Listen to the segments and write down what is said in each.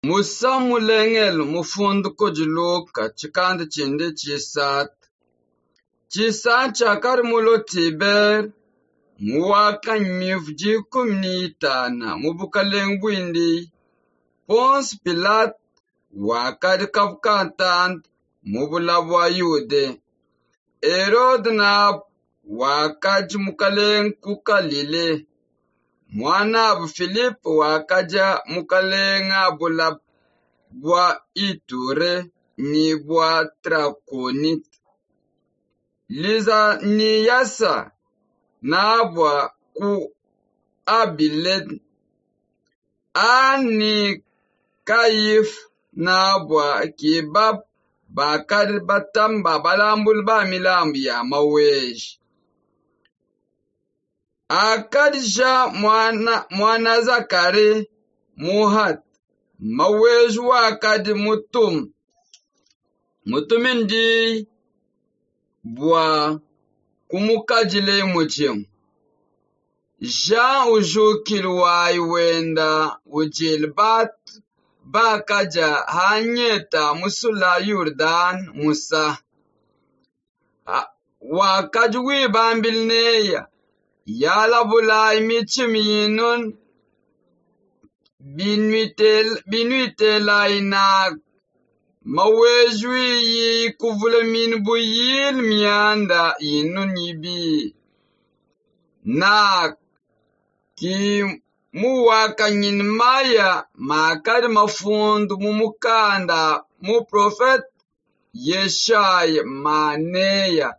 Musa mulengel mufundu kujiluka chikanda chinde chisat. Chisat chakari mulo Tiber muwaka mivji kumnitana mubukaleng bwindi. Pons Pilat wakadi kapkantant mubulabwa Yude. Herod na wakaji mukaleng kukalile. Mwana abu Philip wakaja mukalenga bwa Iture ni bwa Trakonit. Liza ni yasa na bwa ku Abiled. Ani Kayif na bwa Kibab bakari batamba balambul ba milambu ya maweji. Akadisha mwana Zakari Muhat maweji wakadi mutumindi bwa kumukajile muchim. Jean ujukil wa iwenda ujilbat bakaja hanyeta musula Yurdan Musa. Wakadi wibambilneya yala bulai michim yinun binuitela inak mawejwi yi kuvula min buyil mianda yinun yibi nak ki muwaka nyin maya makad mafundu mumukanda mu profet Yeshaya maneya.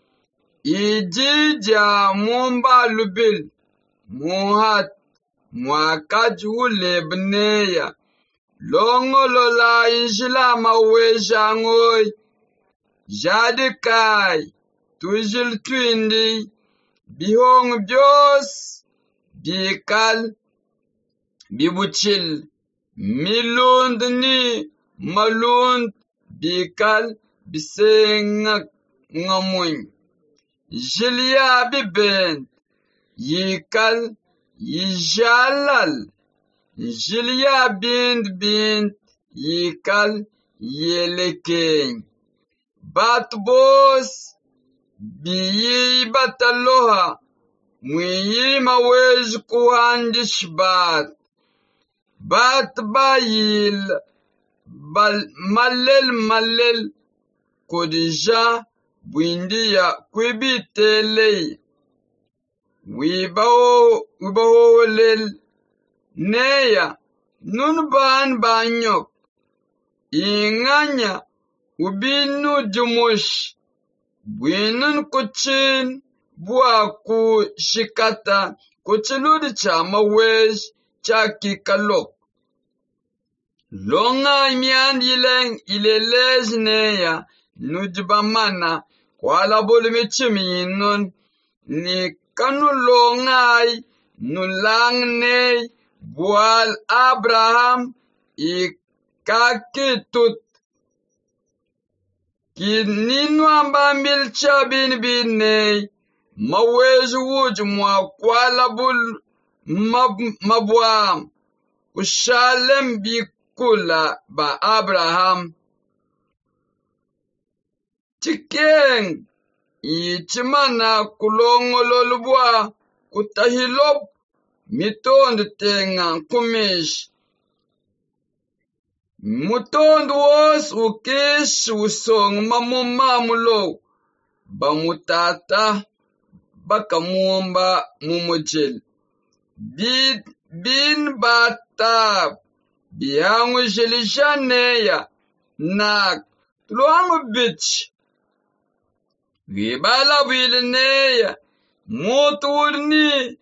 Ijija mumba lubil muhat mwakaji ulebneya. Longolola injila maweja ngoy. Jadikai tujil twindi. Bihong bios bikal bibuchil. Milund ni malund bikal bisengak ngamuny. Jilia bibent yikal yijalal. Jilia bint yikal yelekeng. Batbos biyi bataloha mwiyi mawej kuhandish bat. Bat bayil malel kodija bwindia kwibitele. Wibaho lel neya nunban banyok. Inganya ubinu jumush. Bwinun kuchin bua ku shikata kuchiludi cha mawej cha kikalok. Longa imian yileng ilelej neya nujibamana kwala bolumichim yinun ni kanu longai nulang ney bual Abraham ikakitut. Kininu ambambil chabin biney maweju wuj mwa kwala bul mabwam ushalem bikula ba Abraham. Chikeng ichimana kulongololubwa kutahilop mitondu tenga kumish. Mutondu wos ukish usong mamumamulo bamutata bakamuomba mumujil. Bin batab bihangu jilishaneya nak tuluangu bich. Wibala wilneya muturni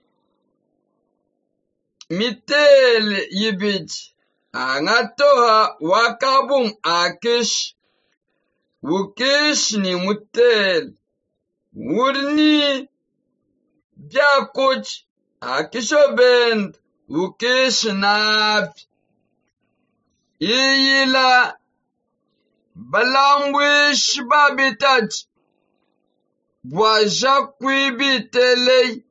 mitel yibich. Angatoha wakabum akish. Ukish ni mutel. Urni biakuch akishobend. Ukish nab. Iyila balangwish babitach. Bwajakwi bitele.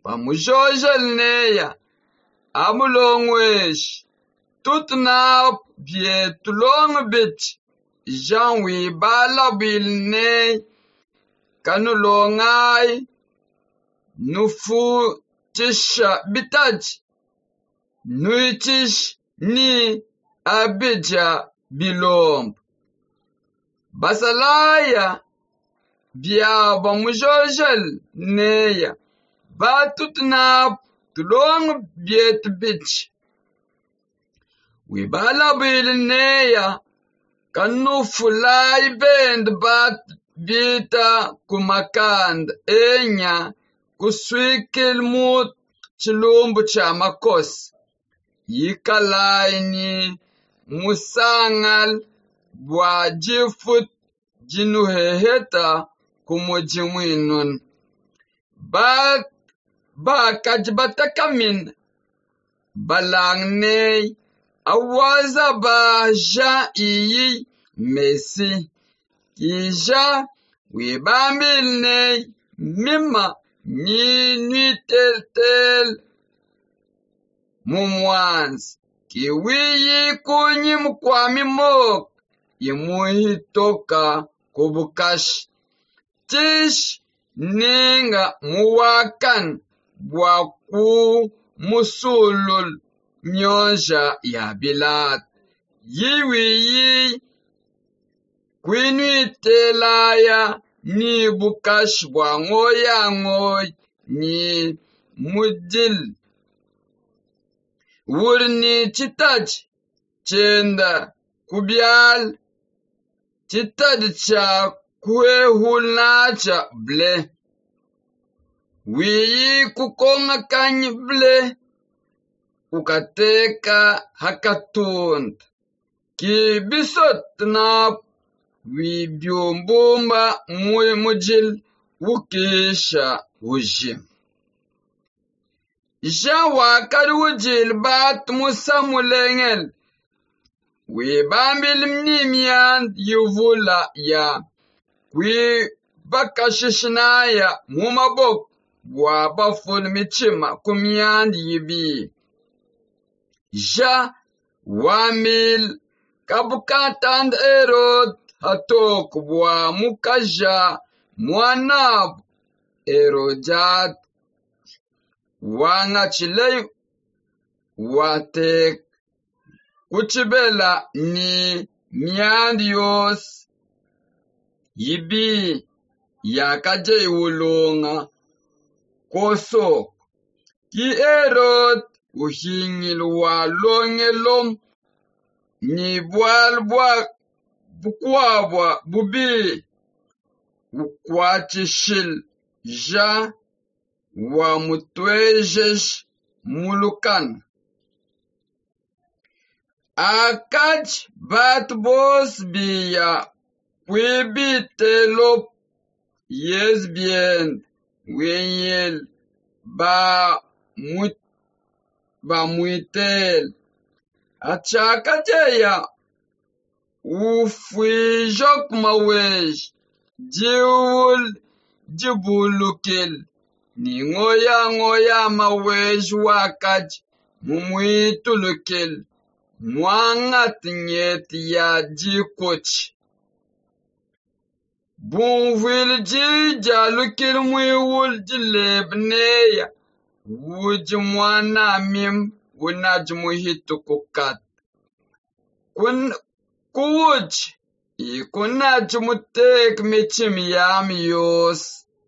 Pamujojel neya. Amulongwesh. Tutna bietulong bit Jean wi bala bilne kanulongai nufu tisha bitaj nuitish ni abidja bilomb basalaya bia bamujojel neya batutnap tulong biet bich wi bala bilneya kanufulai bend bat bita kumakand enya kuswikil mut chilumbu cha makos yikalaini musangal bwa jifut jinuheheta kumujimwinun ba kajbatakamin balangnei awaza ba ja iyi mesi kija wibambilnei mima ni nuiteltel mumwans kiwiyi kunyi mkwami mok imuhitoka kubukash tish ninga muwakan bwaku musulul nyonja ya bilat yiwiyi kwinuitelaya ni bukash bwa ngoya ngoy ni mudil wurni chitaj chenda kubyal chitad cha kuehulna cha ble wiyi kukonga kanyi ble ukateka hakatund kibisot na wibyombumba mujil wukisha wujim isha wakad wujil bat musamulengel wibambil mnimian yuvula ya bakashishnaya mumabok wabaful michima kumyand yibi ja wamil kabukatand erod hatok bwa mukaja mwanab erojat wangachilei watek kuchibela ni miandios yibi yakaje ulonga kosok ki erod uhingil walongelom ni bwalbwa bukwabwa bubi ukwachishil ja wa mutwejesh mulukan akaj bat bos biya kwibitelop yesbien wenyel ba muitel achakajeya ufwijok mawej jiwul jibulukil ni ngoya mawej wakaj mumuitulukil mwangat nyet ya jikoch bunvil jijalukil mwiwul jilebneya wujimwana mim wunajmuhitu kukat kuwuj ikunajmutek michim yam yos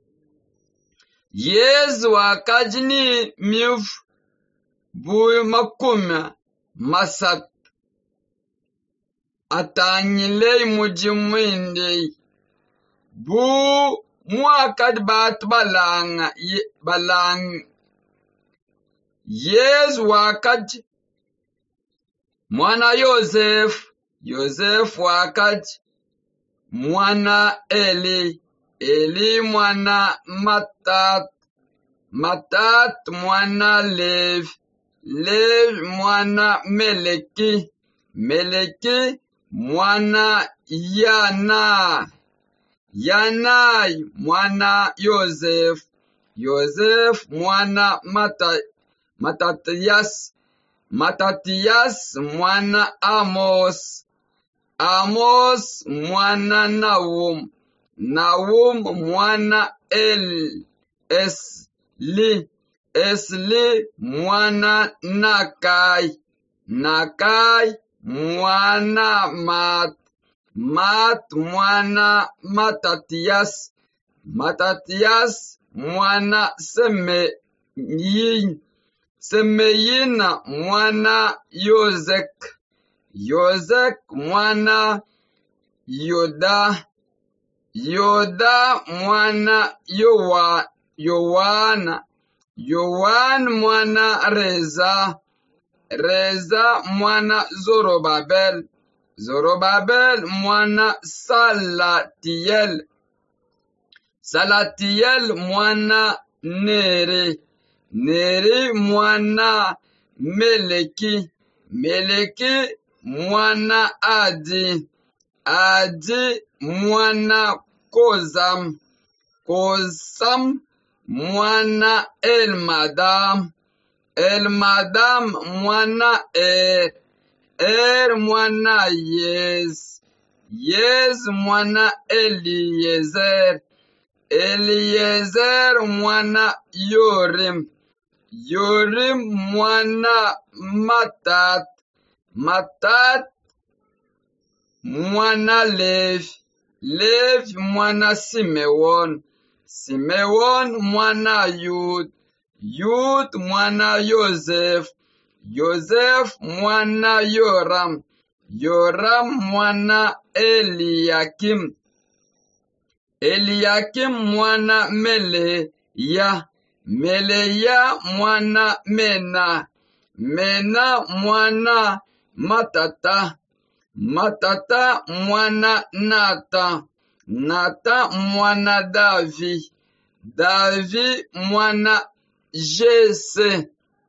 yezu wakajni mif bui makuma masat atanyilei mujimwindei bu muakad bat balang yezu wakaj mwana Yosef wakaj mwana Eli mwana Matat mwana Lev mwana Meleki mwana Yanai mwana Yosef mwana Matatiyas Matatias mwana Amos, Amos mwana Nahum, Nahum mwana Esli, Esli mwana Nakai, Nakai mwana Mat, Mat mwana Matatias, Matatias mwana Semeyin, Semeyin mwana Yozek, Yozek mwana Yoda, Yoda mwana Yowana, Yowan mwana Reza, Reza mwana Zorobabel, Zorobabel mwana Salatiel, Salatiel mwana Neri, Neri mwana Meleki, Meleki mwana Adi, Adi mwana Kozam, Kozam mwana Elmadam, Elmadam mwana mwana Yez, Yez mwana Eliezer, Eliezer mwana Yorim, Yorim mwana Matat, Matat mwana Levi, Levi mwana Simeon, Simeon mwana Yud, Yud mwana Yosef, Yosef mwana Yoram, Yoram mwana Eliakim, Eliakim mwana Meleya, Meleya mwana Mena, Mena mwana Matata, Matata mwana Nata, Nata mwana Davi, Davi mwana Jese,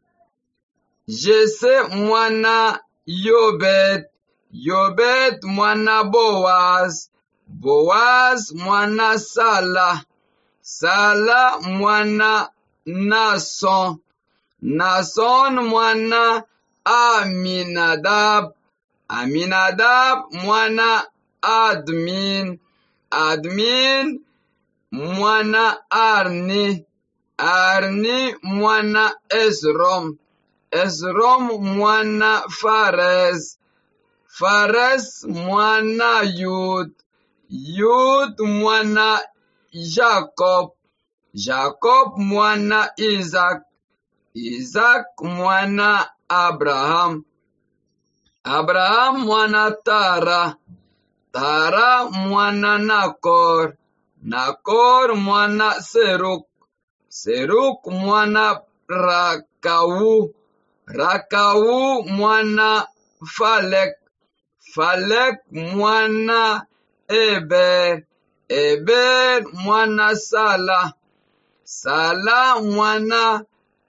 Jese mwana Yobed, Yobed mwana Boaz, Boaz mwana Sala, Sala mwana Nason, Nason mwana Aminadab, Aminadab mwana Admin, Admin mwana Arni, Arni mwana Esrom, Esrom mwana Fares, Fares mwana Yud, Yud mwana Jacob, Jacob mwana Isaac, Isaac mwana Abraham, Abraham mwana Tara, Tara mwana Nakor, Nakor mwana Seruk, Seruk mwana Rakau, Rakau mwana Falek, Falek mwana Eber, Eber mwana Sala, Sala mwana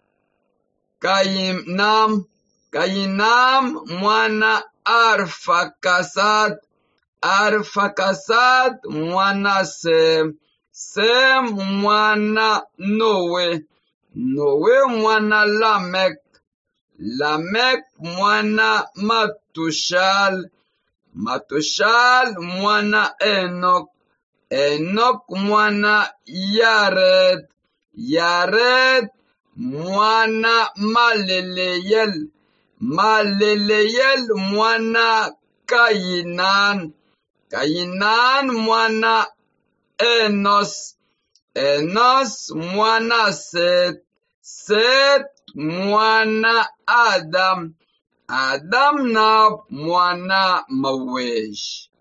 Kayinam, Kayinam mwana Arfakasad, Arfakasad mwana Sem, Sem mwana Noe, Noe mwana Lamek, Lamek mwana Matushal, Matushal mwana Enok, Enok mwana Yared, Yared mwana Maleleyel, Maleleyel mwana Kayinan, Kayinan mwana Enos, Enos mwana Set, Set mwana Adam, Adam na mwana Mawesh.